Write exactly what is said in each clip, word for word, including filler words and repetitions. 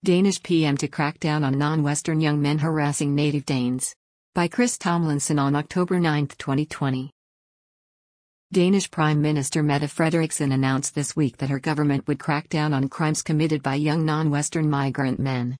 Danish P M to crack down on non-Western young men harassing native Danes. By Chris Tomlinson on October ninth, twenty twenty. Danish Prime Minister Mette Frederiksen announced this week that her government would crack down on crimes committed by young non-Western migrant men.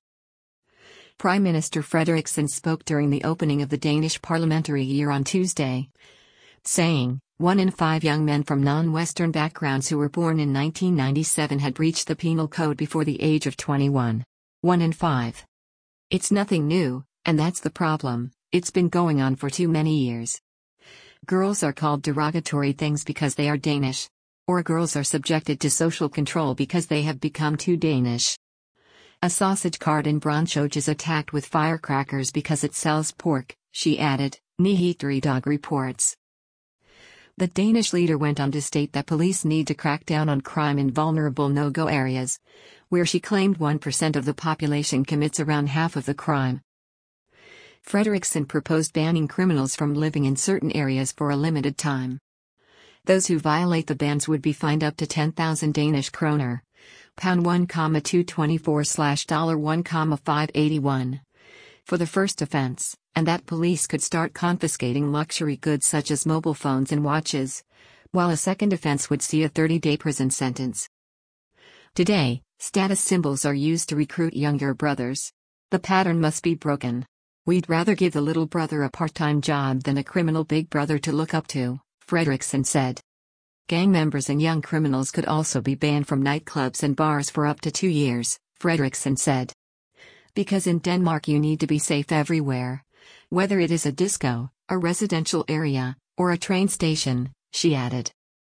Prime Minister Frederiksen spoke during the opening of the Danish parliamentary year on Tuesday, saying, one in five young men from non-Western backgrounds who were born in nineteen ninety-seven had breached the penal code before the age of twenty-one. One in five. It's nothing new, and that's the problem, it's been going on for too many years. Girls are called derogatory things because they are Danish. Or girls are subjected to social control because they have become too Danish. A sausage cart in Brøndshøj is attacked with firecrackers because it sells pork, she added, Nyhedsdag reports. The Danish leader went on to state that police need to crack down on crime in vulnerable no-go areas, where she claimed one percent of the population commits around half of the crime. Frederiksen proposed banning criminals from living in certain areas for a limited time. Those who violate the bans would be fined up to ten thousand Danish kroner, pound one thousand two hundred twenty-four slash one thousand five hundred eighty-one, for the first offense, and that police could start confiscating luxury goods such as mobile phones and watches, while a second offense would see a thirty-day prison sentence. Today, status symbols are used to recruit younger brothers. The pattern must be broken. We'd rather give the little brother a part-time job than a criminal big brother to look up to, Frederiksen said. Gang members and young criminals could also be banned from nightclubs and bars for up to two years, Frederiksen said. Because in Denmark you need to be safe everywhere. Whether it is a disco, a residential area, or a train station, she added.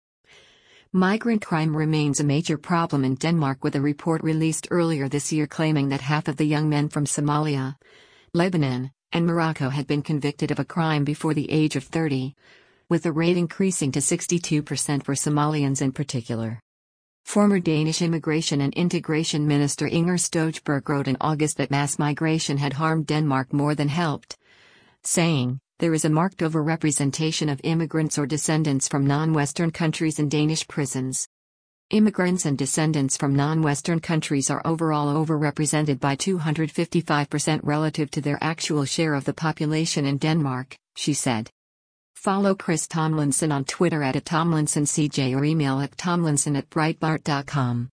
Migrant crime remains a major problem in Denmark, with a report released earlier this year claiming that half of the young men from Somalia, Lebanon, and Morocco had been convicted of a crime before the age of thirty, with the rate increasing to sixty-two percent for Somalians in particular. Former Danish Immigration and Integration Minister Inger Støjberg wrote in August that mass migration had harmed Denmark more than helped, saying, there is a marked overrepresentation of immigrants or descendants from non-Western countries in Danish prisons. Immigrants and descendants from non-Western countries are overall overrepresented by two hundred fifty-five percent relative to their actual share of the population in Denmark, she said. Follow Chris Tomlinson on Twitter at Tomlinson C J or email at tomlinson at breitbart dot com.